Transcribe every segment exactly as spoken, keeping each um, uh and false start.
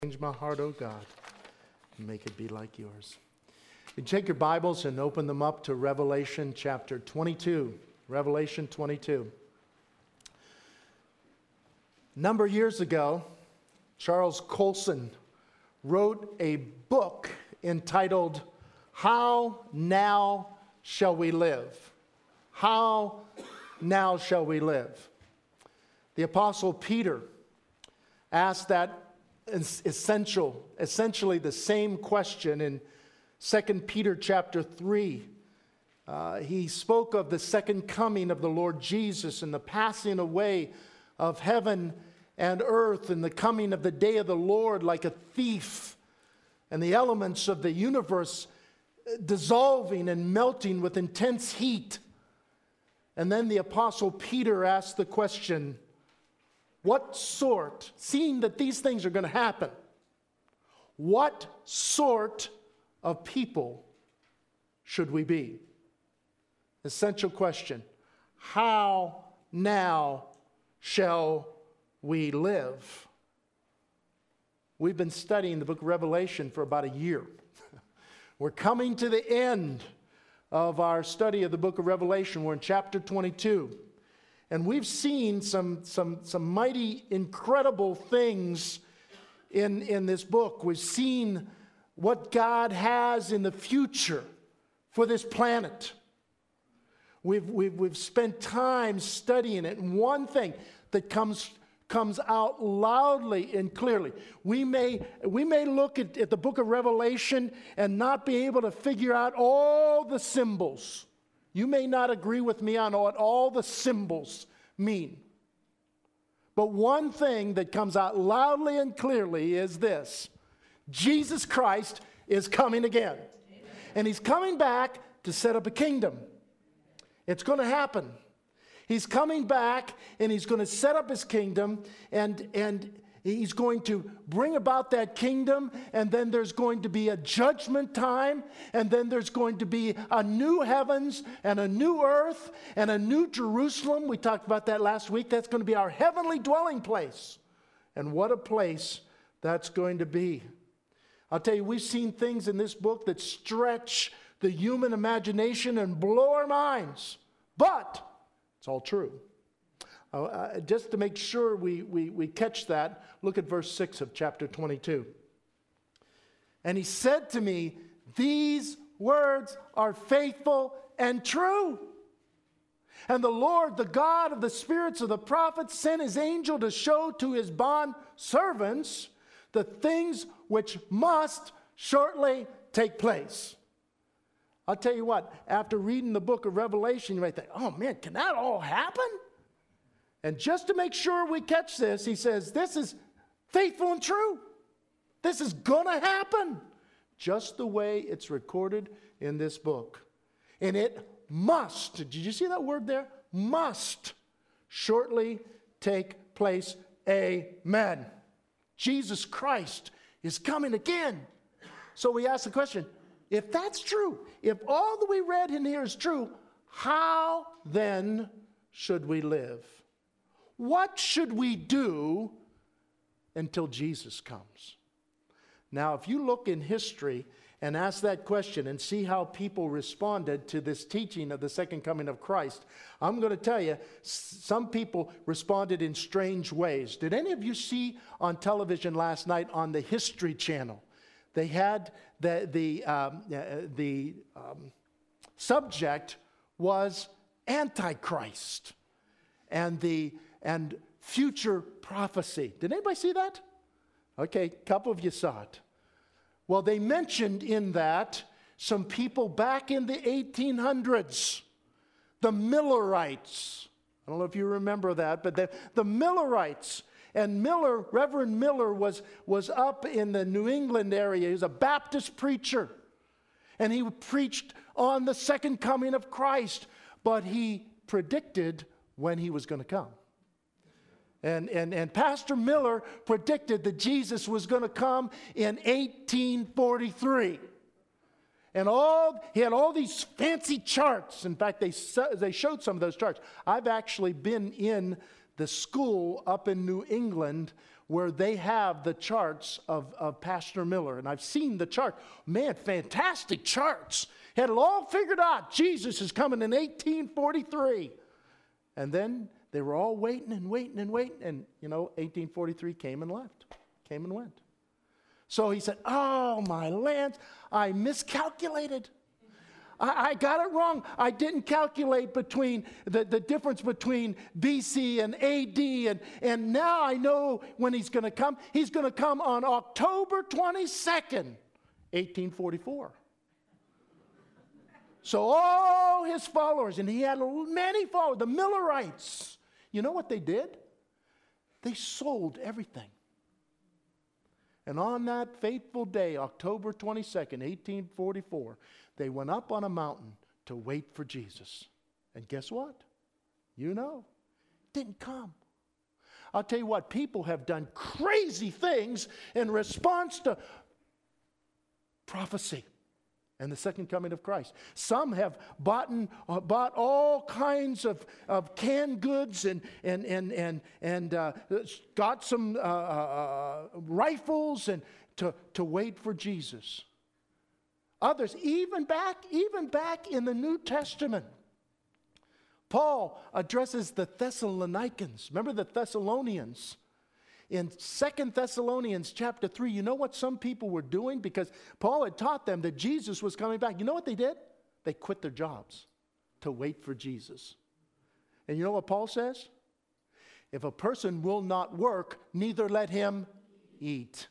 Change my heart, O God, and make it be like yours. You take your Bibles and open them up to Revelation chapter twenty-two. Revelation twenty-two. A number of years ago, Charles Colson wrote a book entitled, How Now Shall We Live? How Now Shall We Live? The Apostle Peter asked that essential, essentially the same question in Second Peter chapter three. Uh, he spoke of the second coming of the Lord Jesus and the passing away of heaven and earth and the coming of the day of the Lord like a thief, and the elements of the universe dissolving and melting with intense heat. And then the Apostle Peter asked the question, what sort, seeing that these things are going to happen, what sort of people should we be? Essential question. How now shall we live? We've been studying the book of Revelation for about a year. We're coming to the end of our study of the book of Revelation. We're in chapter twenty-two. And we've seen some, some, some mighty, incredible things in, in this book. We've seen what God has in the future for this planet. We've, we've, we've spent time studying it. And one thing that comes, comes out loudly and clearly, we may, we may look at, at the book of Revelation and not be able to figure out all the symbols. You may not agree with me on what all the symbols mean. But one thing that comes out loudly and clearly is this. Jesus Christ is coming again. Amen. And He's coming back to set up a kingdom. It's going to happen. He's coming back and He's going to set up His kingdom, and, and He's going to bring about that kingdom, and then there's going to be a judgment time, and then there's going to be a new heavens and a new earth and a new Jerusalem. We talked about that last week. That's going to be our heavenly dwelling place. And what a place that's going to be. I'll tell you, we've seen things in this book that stretch the human imagination and blow our minds. But it's all true. Uh, just to make sure we, we, we catch that, look at verse six of chapter twenty-two. And He said to me, these words are faithful and true. And the Lord, the God of the spirits of the prophets, sent His angel to show to His bond servants the things which must shortly take place. I'll tell you what, after reading the book of Revelation, you might think, oh man, can that all happen? And just to make sure we catch this, he says, this is faithful and true. This is going to happen. Just the way it's recorded in this book. And it must, did you see that word there? Must shortly take place. Amen. Jesus Christ is coming again. So we ask the question, if that's true, if all that we read in here is true, how then should we live? What should we do until Jesus comes? Now, if you look in history and ask that question and see how people responded to this teaching of the second coming of Christ, I'm going to tell you, some people responded in strange ways. Did any of you see on television last night on the History Channel? They had the, the, um, uh, the um, subject was Antichrist and the and future prophecy. Did anybody see that? Okay, a couple of you saw it. Well, they mentioned in that some people back in the eighteen hundreds, the Millerites. I don't know if you remember that, but the, the Millerites. And Miller, Reverend Miller, was, was up in the New England area. He was a Baptist preacher. And he preached on the second coming of Christ. But he predicted when He was going to come. And, and, and Pastor Miller predicted that Jesus was going to come in eighteen forty-three. And all he had all these fancy charts. In fact, they, they showed some of those charts. I've actually been in the school up in New England where they have the charts of, of Pastor Miller. And I've seen the chart. Man, fantastic charts. Had it all figured out. Jesus is coming in eighteen forty-three. And then they were all waiting and waiting and waiting. And, you know, eighteen forty-three came and left. Came and went. So he said, oh, my lands, I miscalculated. I, I got it wrong. I didn't calculate between the, the difference between B C and A D. And, and now I know when he's going to come. He's going to come on October twenty-second, eighteen forty-four. So all his followers, and he had many followers, the Millerites, you know what they did? They sold everything. And on that fateful day, October twenty-second, eighteen forty-four, they went up on a mountain to wait for Jesus. And guess what? You know, didn't come. I'll tell you what, people have done crazy things in response to prophecy and the second coming of Christ. Some have bought, and, uh, bought all kinds of, of canned goods and, and, and, and, and uh, got some uh, uh, rifles and to, to wait for Jesus. Others, even back, even back in the New Testament, Paul addresses the Thessalonians. Remember the Thessalonians? In Second Thessalonians chapter three, you know what some people were doing? Because Paul had taught them that Jesus was coming back. You know what they did? They quit their jobs to wait for Jesus. And you know what Paul says? If a person will not work, neither let him eat.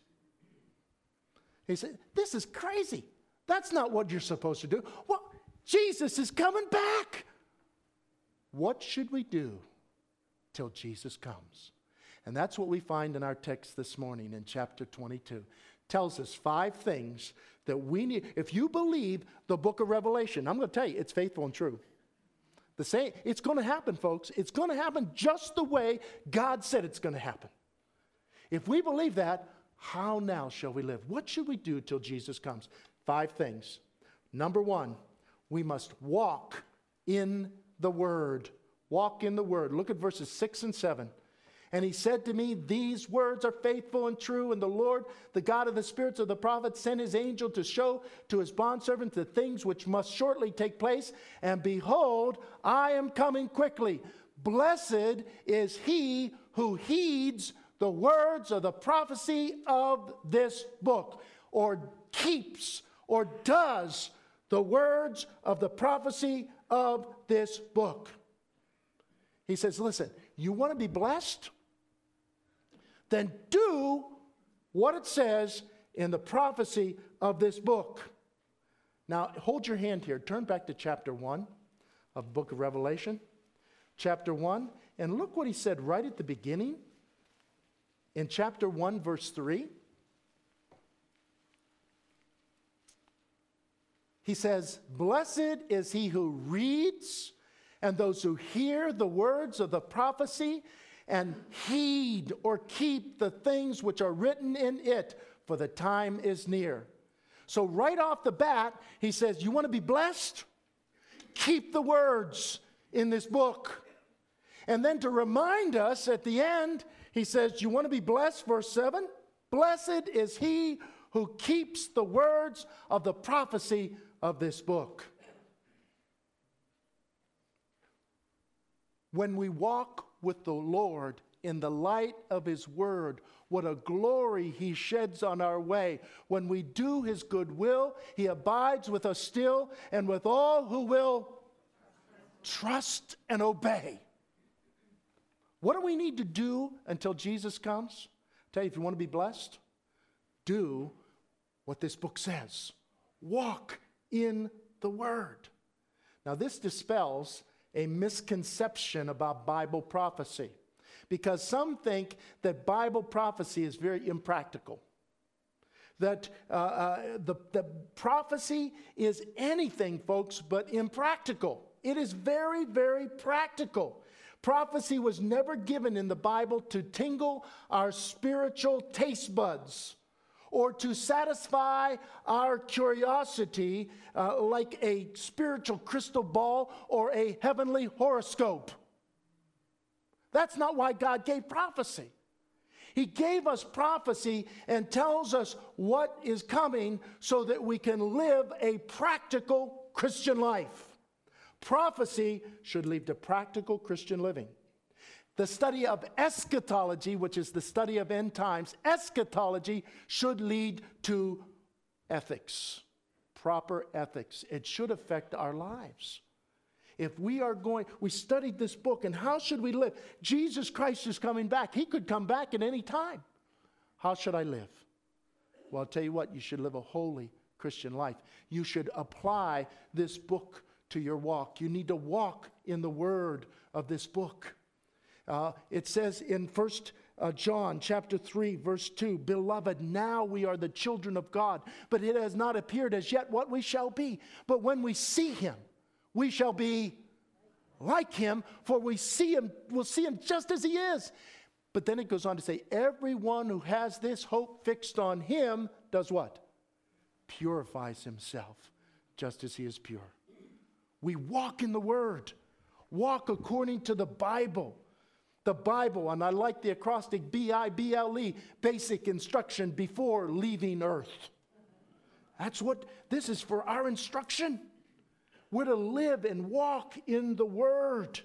He said, this is crazy. That's not what you're supposed to do. Well, Jesus is coming back. What should we do till Jesus comes? And that's what we find in our text this morning in chapter twenty-two. Tells us five things that we need. If you believe the book of Revelation, I'm going to tell you, it's faithful and true. The same, it's going to happen, folks. It's going to happen just the way God said it's going to happen. If we believe that, how now shall we live? What should we do till Jesus comes? Five things. Number one, we must walk in the Word. Walk in the Word. Look at verses six and seven. And he said to me, these words are faithful and true, and the Lord, the God of the spirits of the prophets, sent his angel to show to his bondservants the things which must shortly take place. And behold, I am coming quickly. Blessed is he who heeds the words of the prophecy of this book, or keeps or does the words of the prophecy of this book. He says, listen, you want to be blessed? Then do what it says in the prophecy of this book. Now, hold your hand here. Turn back to chapter one of the book of Revelation. Chapter one. And look what he said right at the beginning. In chapter one, verse three. He says, blessed is he who reads and those who hear the words of the prophecy and heed or keep the things which are written in it, for the time is near. So right off the bat, he says, you want to be blessed? Keep the words in this book. And then to remind us at the end, he says, you want to be blessed? Verse seven, blessed is he who keeps the words of the prophecy of this book. When we walk with the Lord in the light of his word, what a glory he sheds on our way. When we do his good will, he abides with us still and with all who will trust and obey. What do we need to do until Jesus comes? I'll tell you, if you want to be blessed, do what this book says. Walk in the word. Now, this dispels a misconception about Bible prophecy, because some think that Bible prophecy is very impractical. That uh, uh, the, the prophecy is anything, folks, but impractical. It is very, very practical. Prophecy was never given in the Bible to tingle our spiritual taste buds or to satisfy our curiosity uh, like a spiritual crystal ball or a heavenly horoscope. That's not why God gave prophecy. He gave us prophecy and tells us what is coming so that we can live a practical Christian life. Prophecy should lead to practical Christian living. The study of eschatology, which is the study of end times, eschatology should lead to ethics, proper ethics. It should affect our lives. If we are going, we studied this book, and how should we live? Jesus Christ is coming back. He could come back at any time. How should I live? Well, I'll tell you what, you should live a holy Christian life. You should apply this book to your walk. You need to walk in the word of this book. Uh, it says in First uh, John chapter three, verse two, Beloved, now we are the children of God, but it has not appeared as yet what we shall be. But when we see him, we shall be like him, for we see him, we'll see him just as he is. But then it goes on to say, everyone who has this hope fixed on him does what? Purifies himself just as he is pure. We walk in the word. Walk according to the Bible. The Bible, and I like the acrostic B I B L E, basic instruction before leaving earth. That's what, this is for our instruction. We're to live and walk in the Word.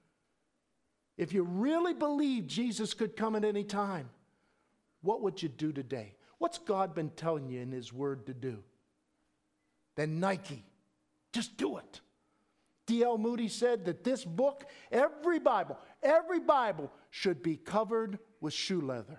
If you really believe Jesus could come at any time, what would you do today? What's God been telling you in His Word to do? Then Nike, just do it. D L Moody said that this book, every Bible, every Bible should be covered with shoe leather.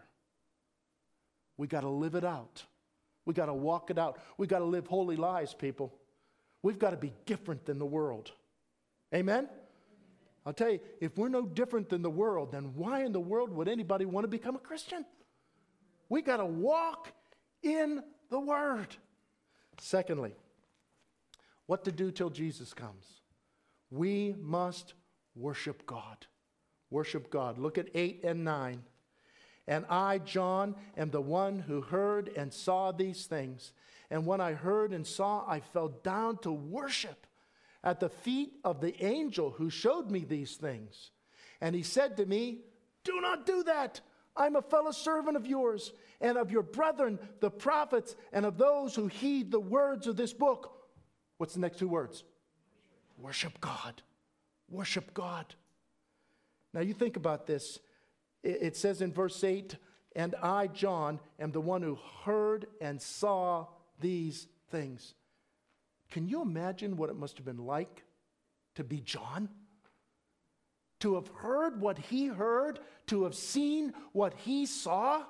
We got to live it out. We got to walk it out. We got to live holy lives, people. We've got to be different than the world. Amen? I'll tell you, if we're no different than the world, then why in the world would anybody want to become a Christian? We got to walk in the Word. Secondly, what to do till Jesus comes? We must worship God. Worship God. Look at eight and nine. And I, John, am the one who heard and saw these things. And when I heard and saw, I fell down to worship at the feet of the angel who showed me these things. And he said to me, do not do that. I'm a fellow servant of yours and of your brethren, the prophets, and of those who heed the words of this book. What's the next two words? Worship God. Worship God. Now you think about this. It says in verse eight, and I, John, am the one who heard and saw these things. Can you imagine what it must have been like to be John? To have heard what he heard, to have seen what he saw.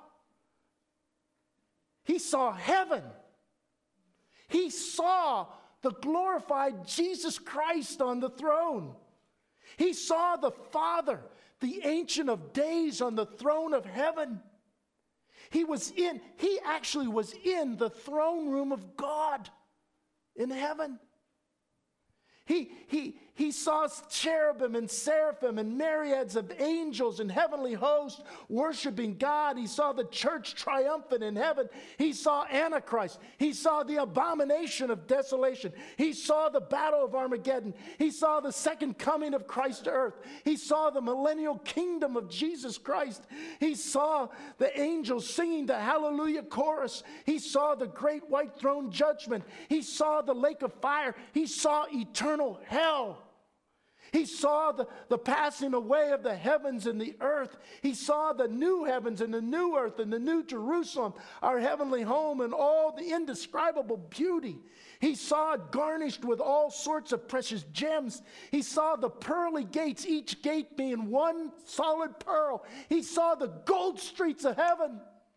He saw heaven. He saw the glorified Jesus Christ on the throne. He saw the Father, the Ancient of Days, on the throne of heaven. He was in, he actually was in the throne room of God in heaven. He, he, he saw cherubim and seraphim and myriads of angels and heavenly hosts worshiping God. He saw the church triumphant in heaven. He saw Antichrist. He saw the abomination of desolation. He saw the battle of Armageddon. He saw the second coming of Christ to earth. He saw the millennial kingdom of Jesus Christ. He saw the angels singing the Hallelujah chorus. He saw the great white throne judgment. He saw the lake of fire. He saw eternal hell. He saw the, the passing away of the heavens and the earth. He saw the new heavens and the new earth and the new Jerusalem, our heavenly home, and all the indescribable beauty. He saw it garnished with all sorts of precious gems. He saw the pearly gates, each gate being one solid pearl. He saw the gold streets of heaven.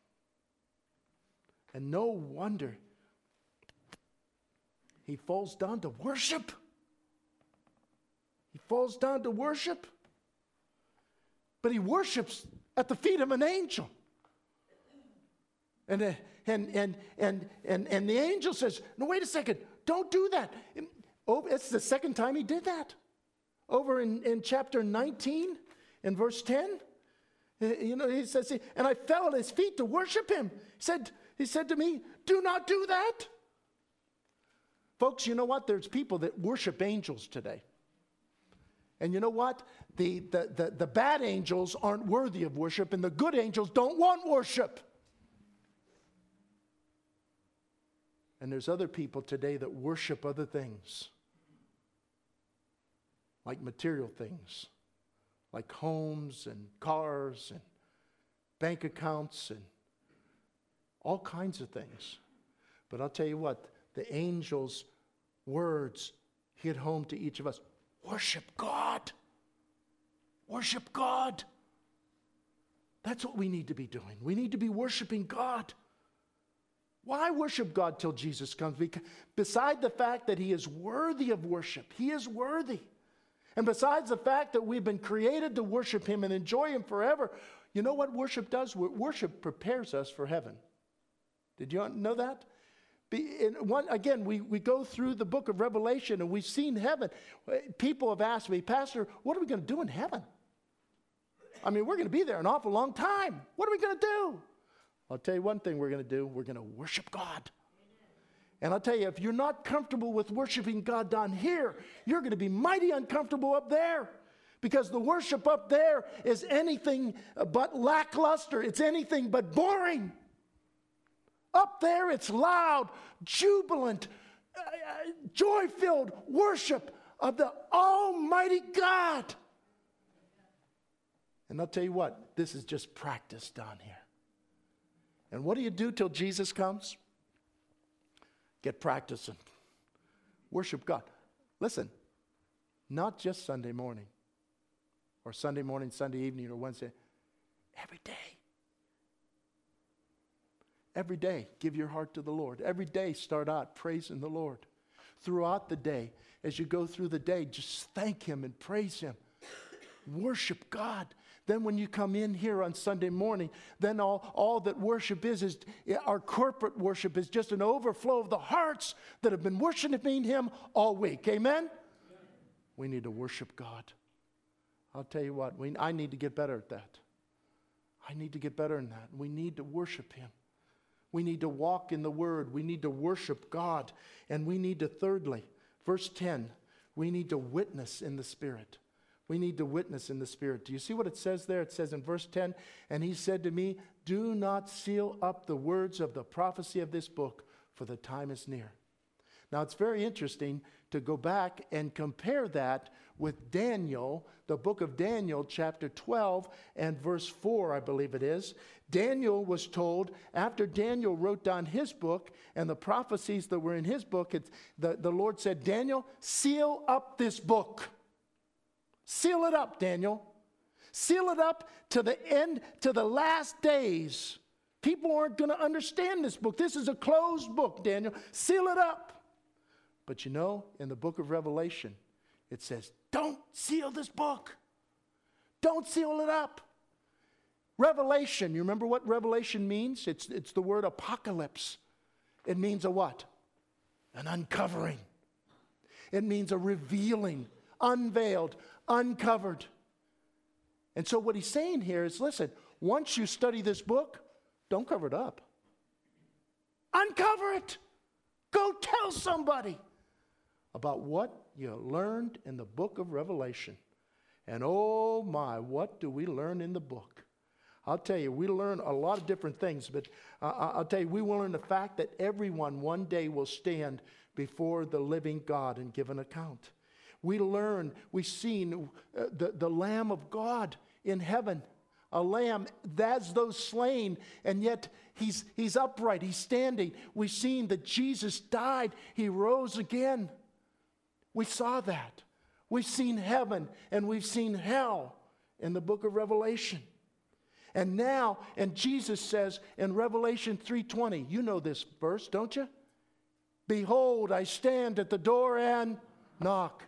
And no wonder he falls down to worship. He falls down to worship, but he worships at the feet of an angel. And, uh, and, and, and, and, and the angel says, no, wait a second, don't do that. Oh, it's the second time he did that. Over in, in chapter nineteen, in verse ten, you know, he says, and I fell at his feet to worship him. He said, he said to me, do not do that. Folks, you know what? There's people that worship angels today. And you know what? The, the, the, the bad angels aren't worthy of worship, and the good angels don't want worship. And there's other people today that worship other things, like material things, like homes and cars and bank accounts and all kinds of things. But I'll tell you what, the angel's words hit home to each of us. Worship God. Worship God. That's what we need to be doing. We need to be worshiping God. Why worship God till Jesus comes? Because beside the fact that he is worthy of worship, he is worthy. And besides the fact that we've been created to worship him and enjoy him forever, you know what worship does? Worship prepares us for heaven. Did you know that? In one, again, we, we go through the book of Revelation and we've seen heaven. People have asked me, Pastor, what are we going to do in heaven? I mean, we're going to be there an awful long time. What are we going to do? I'll tell you one thing we're going to do. We're going to worship God. And I'll tell you, if you're not comfortable with worshiping God down here, you're going to be mighty uncomfortable up there. Because the worship up there is anything but lackluster. It's anything but boring. Up there, it's loud, jubilant, uh, joy-filled worship of the Almighty God. And I'll tell you what, this is just practice down here. And what do you do till Jesus comes? Get practicing. Worship God. Listen, not just Sunday morning, or Sunday morning, Sunday evening, or Wednesday. Every day. Every day, give your heart to the Lord. Every day, start out praising the Lord. Throughout the day, as you go through the day, just thank him and praise him. Worship God. Then when you come in here on Sunday morning, then all, all that worship is, is our corporate worship is just an overflow of the hearts that have been worshiping him all week. Amen? We need to worship God. I'll tell you what, we, I need to get better at that. I need to get better in that. We need to worship him. We need to walk in the Word. We need to worship God. And we need to, thirdly, verse ten, we need to witness in the Spirit. We need to witness in the Spirit. Do you see what it says there? It says in verse ten, and he said to me, do not seal up the words of the prophecy of this book, for the time is near. Now, it's very interesting to go back and compare that with Daniel, the book of Daniel, chapter twelve and verse four, I believe it is. Daniel was told, after Daniel wrote down his book and the prophecies that were in his book, it's, the, the Lord said, Daniel, seal up this book. Seal it up, Daniel. Seal it up to the end, to the last days. People aren't going to understand this book. This is a closed book, Daniel. Seal it up. But you know, in the book of Revelation, it says, don't seal this book. Don't seal it up. Revelation, you remember what revelation means? It's, it's the word apocalypse. It means a what? An uncovering. It means a revealing, unveiled, uncovered. And so what he's saying here is, listen, once you study this book, don't cover it up. Uncover it. Go tell somebody about what you learned in the book of Revelation. And oh my, what do we learn in the book? I'll tell you, we learn a lot of different things, but uh, I'll tell you, we will learn the fact that everyone one day will stand before the living God and give an account. We learn, we've seen uh, the, the Lamb of God in heaven, a lamb, that's those slain, and yet he's, he's upright, he's standing. We've seen that Jesus died, he rose again. We saw that. We've seen heaven and we've seen hell in the book of Revelation. And now, and Jesus says in Revelation three twenty, you know this verse, don't you? Behold, I stand at the door and knock.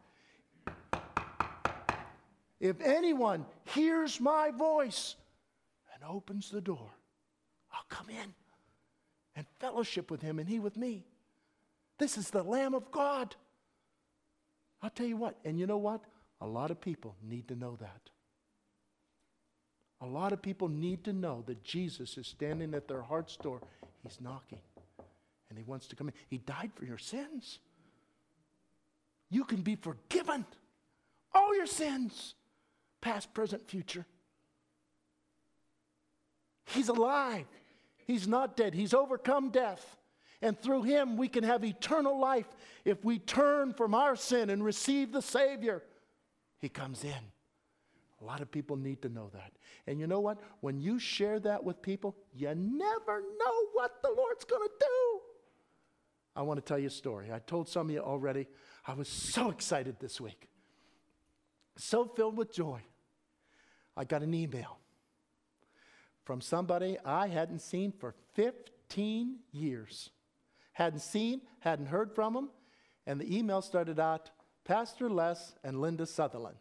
If anyone hears my voice and opens the door, I'll come in and fellowship with him and he with me. This is the Lamb of God. I'll tell you what, and you know what? A lot of people need to know that. A lot of people need to know that Jesus is standing at their heart's door. He's knocking, and he wants to come in. He died for your sins. You can be forgiven. All your sins, past, present, future. He's alive. He's not dead. He's overcome death. And through him, we can have eternal life if we turn from our sin and receive the Savior. He comes in. A lot of people need to know that. And you know what? When you share that with people, you never know what the Lord's going to do. I want to tell you a story. I told some of you already. I was so excited this week. So filled with joy. I got an email from somebody I hadn't seen for fifteen years. Hadn't seen, hadn't heard from them. And the email started out, Pastor Les and Linda Sutherland.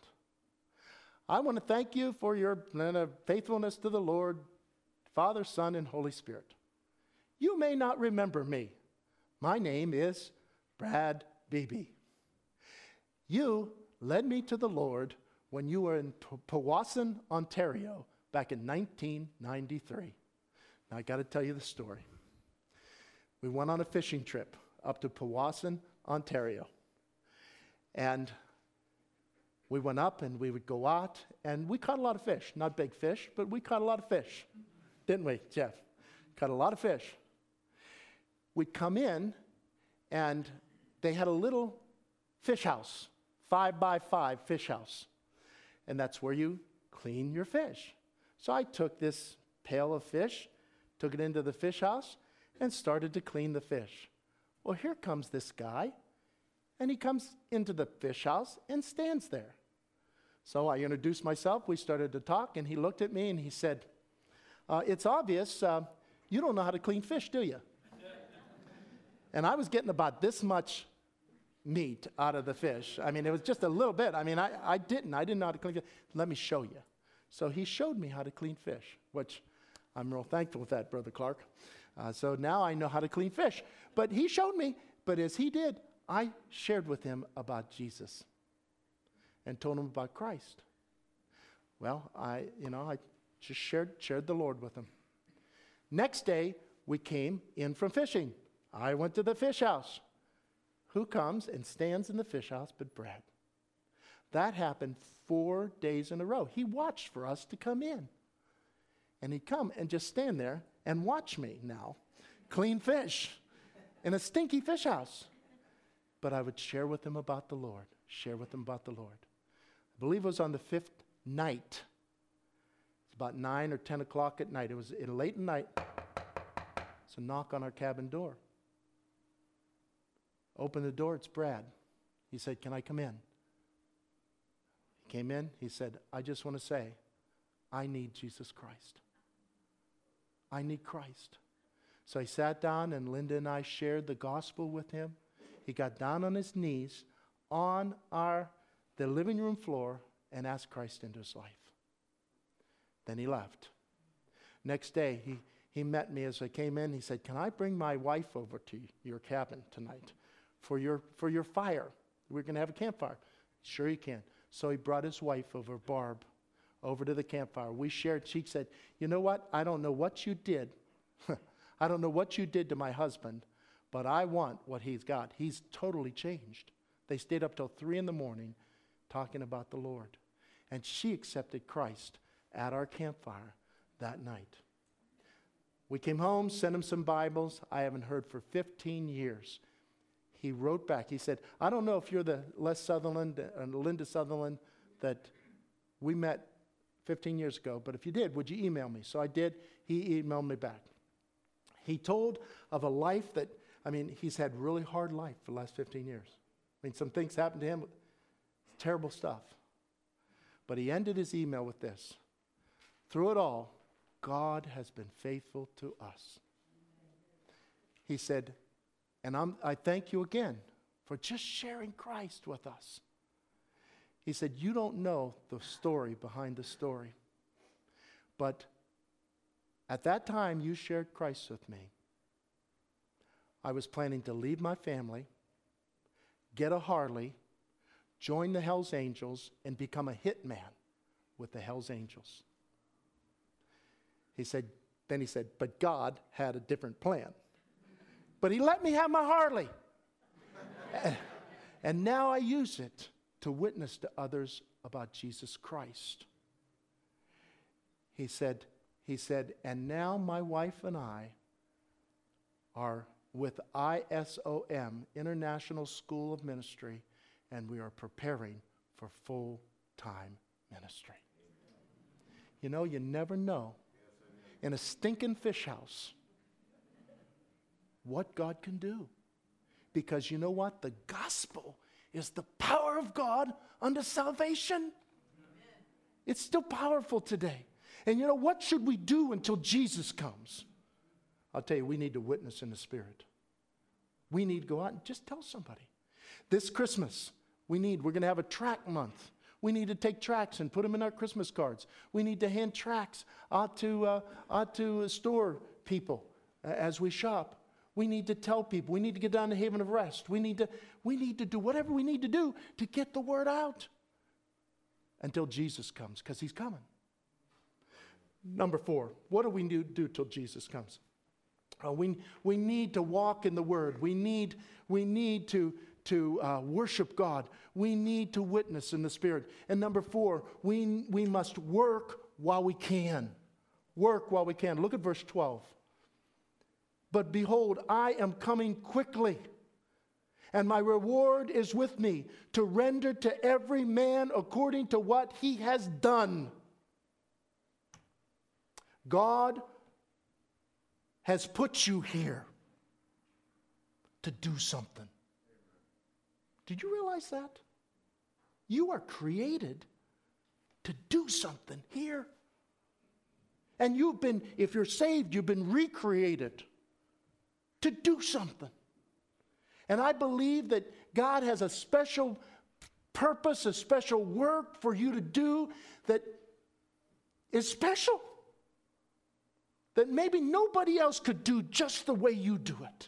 I want to thank you for your uh, faithfulness to the Lord, Father, Son, and Holy Spirit. You may not remember me. My name is Brad Beebe. You led me to the Lord when you were in P- Powassan, Ontario, back in nineteen ninety-three. Now, I got to tell you the story. We went on a fishing trip up to Powassan, Ontario. And we went up and we would go out, and we caught a lot of fish. Not big fish, but we caught a lot of fish. Didn't we, Jeff? Caught a lot of fish. We'd come in, and they had a little fish house, five by five fish house. And that's where you clean your fish. So I took this pail of fish, took it into the fish house, and started to clean the fish. Well, here comes this guy, and he comes into the fish house and stands there. So I introduced myself, we started to talk, and he looked at me and he said, uh, it's obvious uh, you don't know how to clean fish, do you? And I was getting about this much meat out of the fish. I mean, it was just a little bit. I mean, I, I didn't. I didn't know how to clean fish. Let me show you. So he showed me how to clean fish, which I'm real thankful for that, Brother Clark. Uh, so now I know how to clean fish. But he showed me, but as he did, I shared with him about Jesus and told him about Christ. Well, I, you know, I just shared, shared the Lord with him. Next day, we came in from fishing. I went to the fish house. Who comes and stands in the fish house but Brad? That happened four days in a row. He watched for us to come in. And he'd come and just stand there and watch me now clean fish in a stinky fish house. But I would share with him about the Lord, share with him about the Lord. I believe it was on the fifth night. It's about nine or ten o'clock at night. It was late at night. It's a knock on our cabin door. Open the door, it's Brad. He said, can I come in? He came in, he said, I just want to say, I need Jesus Christ. I need Christ. So he sat down and Linda and I shared the gospel with him. He got down on his knees on our the living room floor and asked Christ into his life. Then he left. Next day, he, he met me as I came in. He said, can I bring my wife over to your cabin tonight for your, for your fire? We're going to have a campfire. Sure you can. So he brought his wife over, Barb, over to the campfire. We shared. She said, you know what? I don't know what you did. I don't know what you did to my husband, but I want what he's got. He's totally changed. They stayed up till three in the morning talking about the Lord. And she accepted Christ at our campfire that night. We came home, sent him some Bibles. I haven't heard for fifteen years. He wrote back. He said, I don't know if you're the Les Sutherland and Linda Sutherland that we met fifteen years ago, but if you did, would you email me? So I did. He emailed me back. He told of a life that, I mean, he's had really hard life for the last fifteen years. I mean, some things happened to him, terrible stuff. But he ended his email with this. Through it all, God has been faithful to us. He said, and I'm, I thank you again for just sharing Christ with us. He said, you don't know the story behind the story. But at that time you shared Christ with me. I was planning to leave my family, get a Harley, join the Hells Angels, and become a hitman with the Hells Angels. He said, then he said, but God had a different plan. But he let me have my Harley. and, and now I use it to witness to others about Jesus Christ. He said, he said, and now my wife and I are with I S O M, International School of Ministry, and we are preparing for full-time ministry. You know, you never know in a stinking fish house what God can do. Because you know what? The gospel is the power of God unto salvation. Amen. It's still powerful today. And you know, what should we do until Jesus comes? I'll tell you, we need to witness in the Spirit. We need to go out and just tell somebody. This Christmas, we need, we're going to have a tract month. We need to take tracts and put them in our Christmas cards. We need to hand tracts out to, uh, out to store people uh, as we shop. We need to tell people. We need to get down to Haven of Rest. We need to, we need to do whatever we need to do to get the word out until Jesus comes, because he's coming. Number four, what do we do, do till Jesus comes? Uh, we, we need to walk in the word. We need, we need to, to uh, worship God. We need to witness in the Spirit. And number four, we, we must work while we can. Work while we can. Look at verse twelve. But behold, I am coming quickly, and my reward is with me to render to every man according to what he has done. God has put you here to do something. Did you realize that? You are created to do something here. And you've been, if you're saved, you've been recreated to do something. And I believe that God has a special purpose, a special work for you to do that is special. That maybe nobody else could do just the way you do it.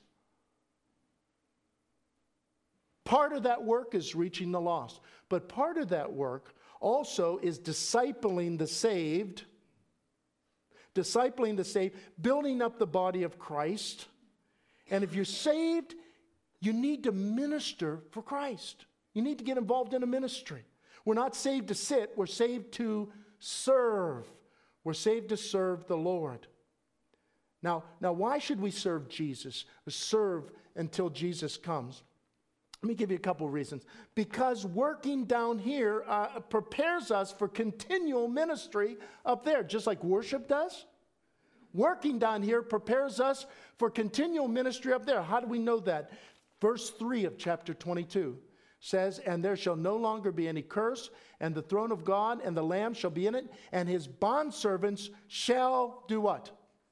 Part of that work is reaching the lost. But part of that work also is discipling the saved. Discipling the saved, building up the body of Christ. And if you're saved, you need to minister for Christ. You need to get involved in a ministry. We're not saved to sit, we're saved to serve. We're saved to serve the Lord. Now, now why should we serve Jesus? Or serve until Jesus comes? Let me give you a couple of reasons. Because working down here uh, prepares us for continual ministry up there, just like worship does. Working down here prepares us for continual ministry up there. How do we know that? Verse three of chapter twenty-two says, and there shall no longer be any curse, and the throne of God and the Lamb shall be in it, and his bondservants shall do what?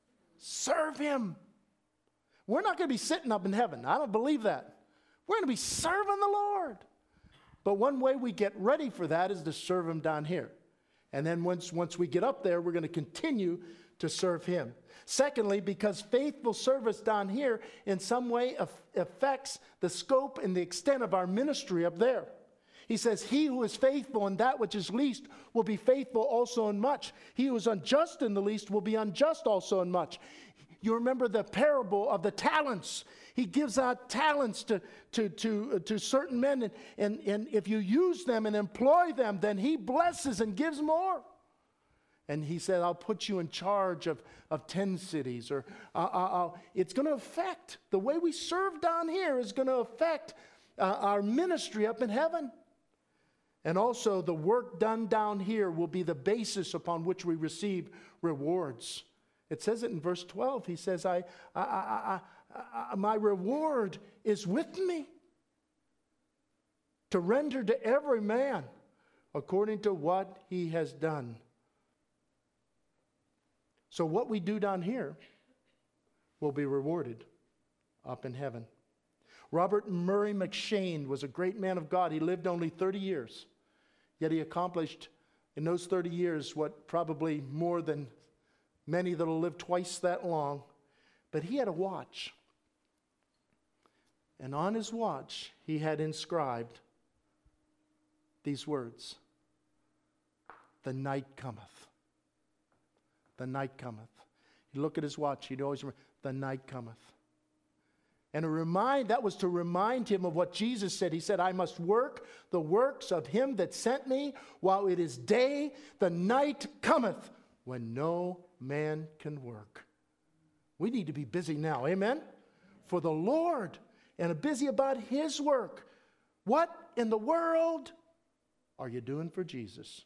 Serve him. We're not going to be sitting up in heaven. I don't believe that. We're going to be serving the Lord. But one way we get ready for that is to serve him down here. And then once, once we get up there, we're going to continue to serve him. Secondly, because faithful service down here in some way af- affects the scope and the extent of our ministry up there. He says, he who is faithful in that which is least will be faithful also in much. He who is unjust in the least will be unjust also in much. You remember the parable of the talents. He gives out talents to, to, to, uh, to certain men, and, and, and if you use them and employ them, then he blesses and gives more. And he said, I'll put you in charge of, of ten cities. Or uh, I'll, it's going to affect, the way we serve down here is going to affect uh, our ministry up in heaven. And also the work done down here will be the basis upon which we receive rewards. It says it in verse twelve. He says, I, I, I, I, I, my reward is with me to render to every man according to what he has done. So what we do down here will be rewarded up in heaven. Robert Murray McCheyne was a great man of God. He lived only thirty years, yet he accomplished in those thirty years what probably more than many that will live twice that long. But he had a watch. And on his watch, he had inscribed these words, "The night cometh. The night cometh." He'd look at his watch, he'd always remember, "The night cometh." And a remind, that was to remind him of what Jesus said. He said, I must work the works of him that sent me while it is day. The night cometh when no man can work. We need to be busy now, amen? For the Lord, and busy about his work. What in the world are you doing for Jesus?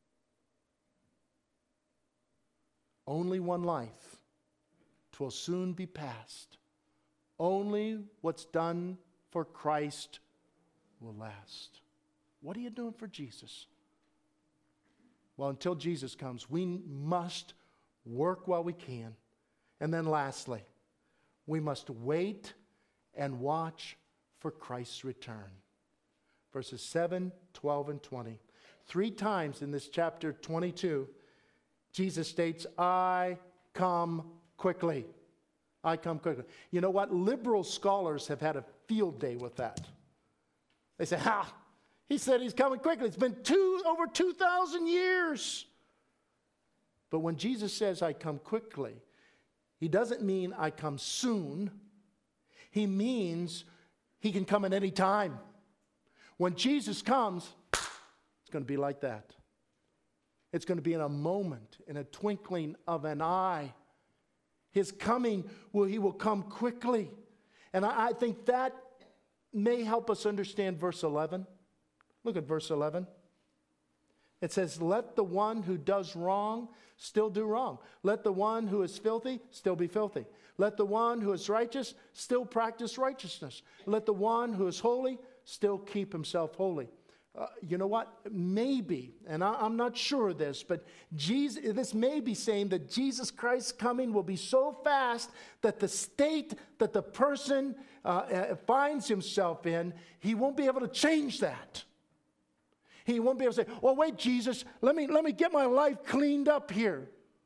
Only one life. 'Twill soon be past. Only what's done for Christ will last. What are you doing for Jesus? Well, until Jesus comes, we must work while we can. And then lastly, we must wait and watch for Christ's return. Verses seven, twelve, and twenty. Three times in this chapter twenty-two, Jesus states, I come quickly. I come quickly. You know what? Liberal scholars have had a field day with that. They say, ha, he said he's coming quickly. It's been two, over two thousand years. But when Jesus says, I come quickly, he doesn't mean I come soon. He means he can come at any time. When Jesus comes, it's going to be like that. It's going to be in a moment, in a twinkling of an eye. His coming, will he will come quickly. And I, I think that may help us understand verse eleven. Look at verse eleven. It says, let the one who does wrong still do wrong. Let the one who is filthy still be filthy. Let the one who is righteous still practice righteousness. Let the one who is holy still keep himself holy. Uh, you know what? Maybe, and I, I'm not sure of this, but Jesus, this may be saying that Jesus Christ's coming will be so fast that the state that the person uh, uh, finds himself in, he won't be able to change that. He won't be able to say, well, wait, Jesus, let me, let me get my life cleaned up here.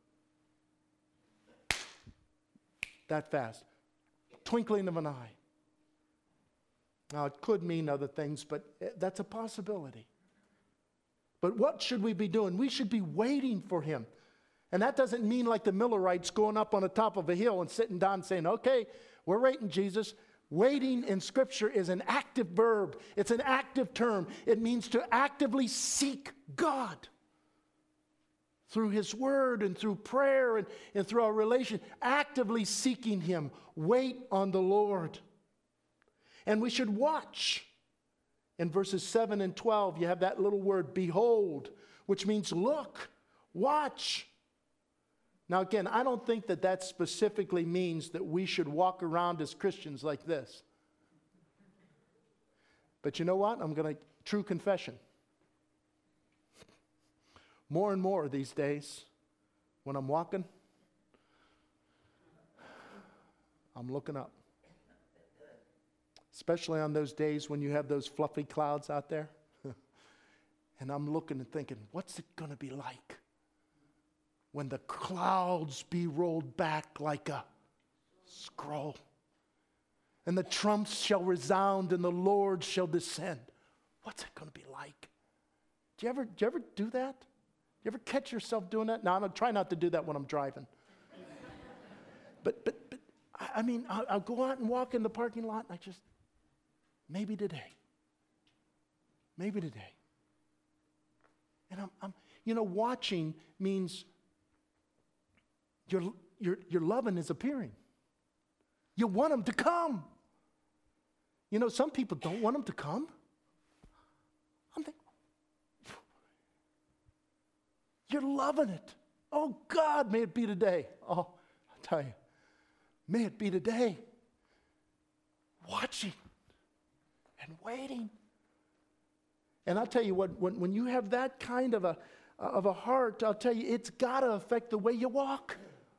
That fast. Twinkling of an eye. Now, it could mean other things, but that's a possibility. But what should we be doing? We should be waiting for him. And that doesn't mean like the Millerites going up on the top of a hill and sitting down and saying, okay, we're waiting, Jesus. Waiting in Scripture is an active verb. It's an active term. It means to actively seek God through his word and through prayer and, and through our relation. Actively seeking him. Wait on the Lord. And we should watch. In verses seven and twelve, you have that little word, behold, which means look, watch. Now again, I don't think that that specifically means that we should walk around as Christians like this. But you know what? I'm going to, true confession. More and more these days, when I'm walking, I'm looking up. Especially on those days when you have those fluffy clouds out there. And I'm looking and thinking, what's it going to be like when the clouds be rolled back like a scroll? And the trumps shall resound and the Lord shall descend. What's it going to be like? Do you ever, do you ever do that? Do you ever catch yourself doing that? Now, I'm try not to do that when I'm driving. but, but, but, I mean, I'll, I'll go out and walk in the parking lot and I just, maybe today. Maybe today. And I'm, I'm you know, watching means your, your, your loving is appearing. You want him to come. You know, some people don't want him to come. I'm thinking, you're loving it. Oh, God, may it be today. Oh, I'll tell you, may it be today. Watching and waiting. And I'll tell you what, when, when you have that kind of a, of a heart, I'll tell you, it's got to affect the way you walk.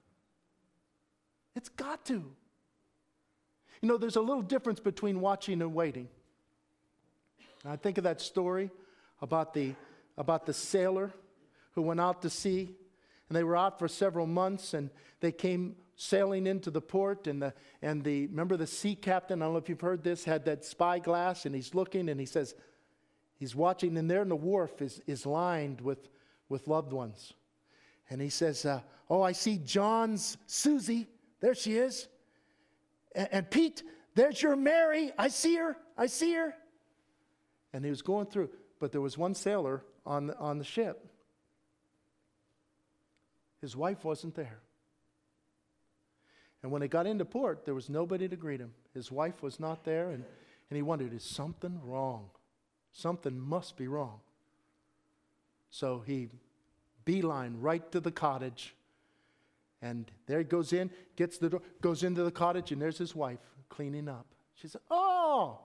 It's got to. You know, there's a little difference between watching and waiting. I think of that story about the, about the sailor who went out to sea, and they were out for several months, and they came sailing into the port, and the, and the, remember the sea captain, I don't know if you've heard this, had that spyglass, and he's looking, and he says, he's watching, and there in the wharf is, is lined with, with loved ones. And he says, uh, oh, I see John's Susie, there she is. And, and Pete, There's your Mary. I see her. I see her. And he was going through. But there was one sailor on the, on the ship. His wife wasn't there. And when he got into port, there was nobody to greet him. His wife was not there, and, and he wondered, is something wrong? Something must be wrong. So he beeline right to the cottage, and there he goes in, gets the door, goes into the cottage, and there's his wife cleaning up. She said, "Oh,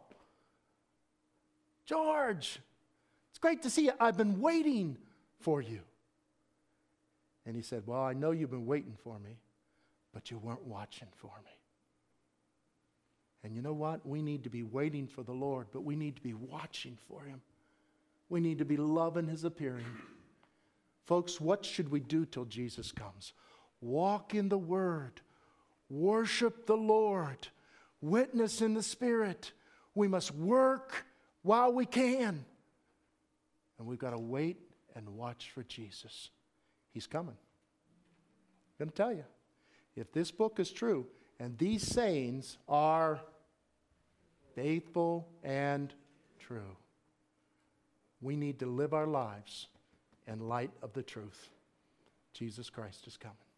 George, it's great to see you. I've been waiting for you." And he said, "Well, I know you've been waiting for me, but you weren't watching for me." And you know what? We need to be waiting for the Lord, but we need to be watching for him. We need to be loving his appearing. Folks, what should we do till Jesus comes? Walk in the Word. Worship the Lord. Witness in the Spirit. We must work while we can. And we've got to wait and watch for Jesus. He's coming. I'm going to tell you. If this book is true, and these sayings are faithful and true, we need to live our lives in light of the truth. Jesus Christ is coming.